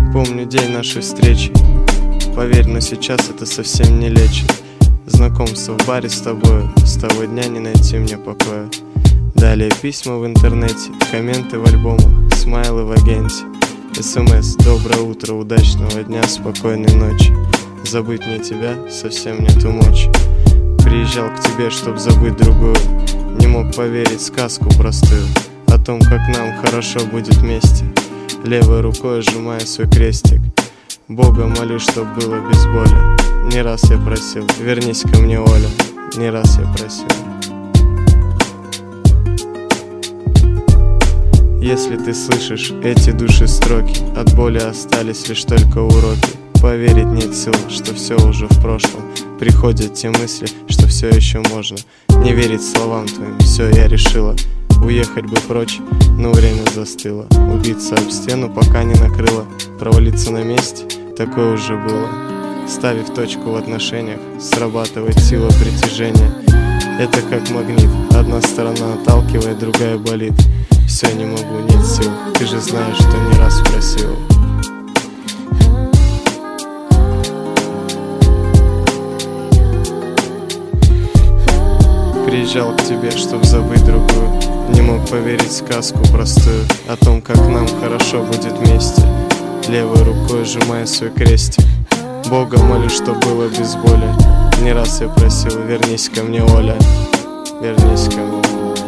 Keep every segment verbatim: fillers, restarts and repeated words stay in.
Помню день нашей встречи. Поверь, но сейчас это совсем не лечит. Знакомство в баре с тобою, с того дня не найти мне покоя. Далее письма в интернете, комменты в альбомах, смайлы в агенте, СМС: доброе утро, удачного дня, спокойной ночи. Забыть мне тебя совсем нету мочи. Приезжал к тебе, чтоб забыть другую. Не мог поверить сказку простую о том, как нам хорошо будет вместе. Левой рукой сжимая свой крестик, Бога молю, чтоб было без боли. Не раз я просил, вернись ко мне, Оля. Не раз я просил. Если ты слышишь эти души строки, от боли остались лишь только уроки. Поверить нет сил, что все уже в прошлом. Приходят те мысли, что все еще можно. Не верить словам твоим, все я решила. Уехать бы прочь, но время застыло. Убиться об стену, пока не накрыло. Провалиться на месте, такое уже было. Ставив точку в отношениях, срабатывает сила притяжения. Это как магнит, одна сторона отталкивает, другая болит. Все, не могу, нет сил, ты же знаешь, что не раз просил. Приезжал к тебе, чтоб забыть другую. Не мог поверить сказку простую о том, как нам хорошо будет вместе. Левой рукой сжимая свой крестик, Бога молю, чтоб было без боли. Не раз я просил, вернись ко мне, Оля. Вернись ко мне.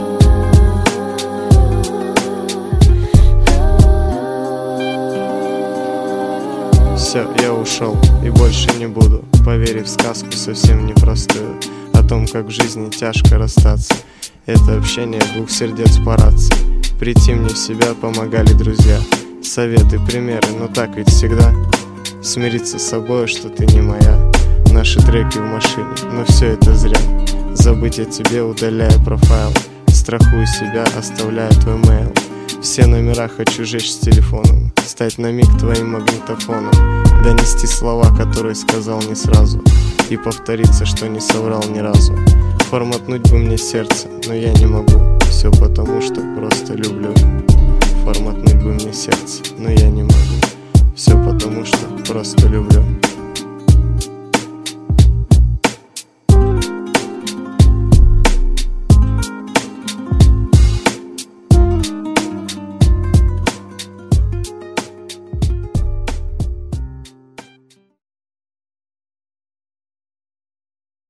Все, я ушел и больше не буду, поверив в сказку совсем непростую о том, как в жизни тяжко расстаться. Это общение двух сердец по рации. Прийти мне в себя помогали друзья. Советы, примеры, но так ведь всегда. Смириться с собой, что ты не моя. Наши треки в машине, но все это зря. Забыть о тебе, удаляя профайл. Страхую себя, оставляя твой мейл. Все номера хочу жечь с телефоном. Стать на миг твоим магнитофоном. Донести слова, которые сказал не сразу. И повториться, что не соврал ни разу. Форматнуть бы мне сердце, но я не могу. Все потому, что просто люблю. Форматнуть бы мне сердце, но я не могу. Все потому, что просто люблю.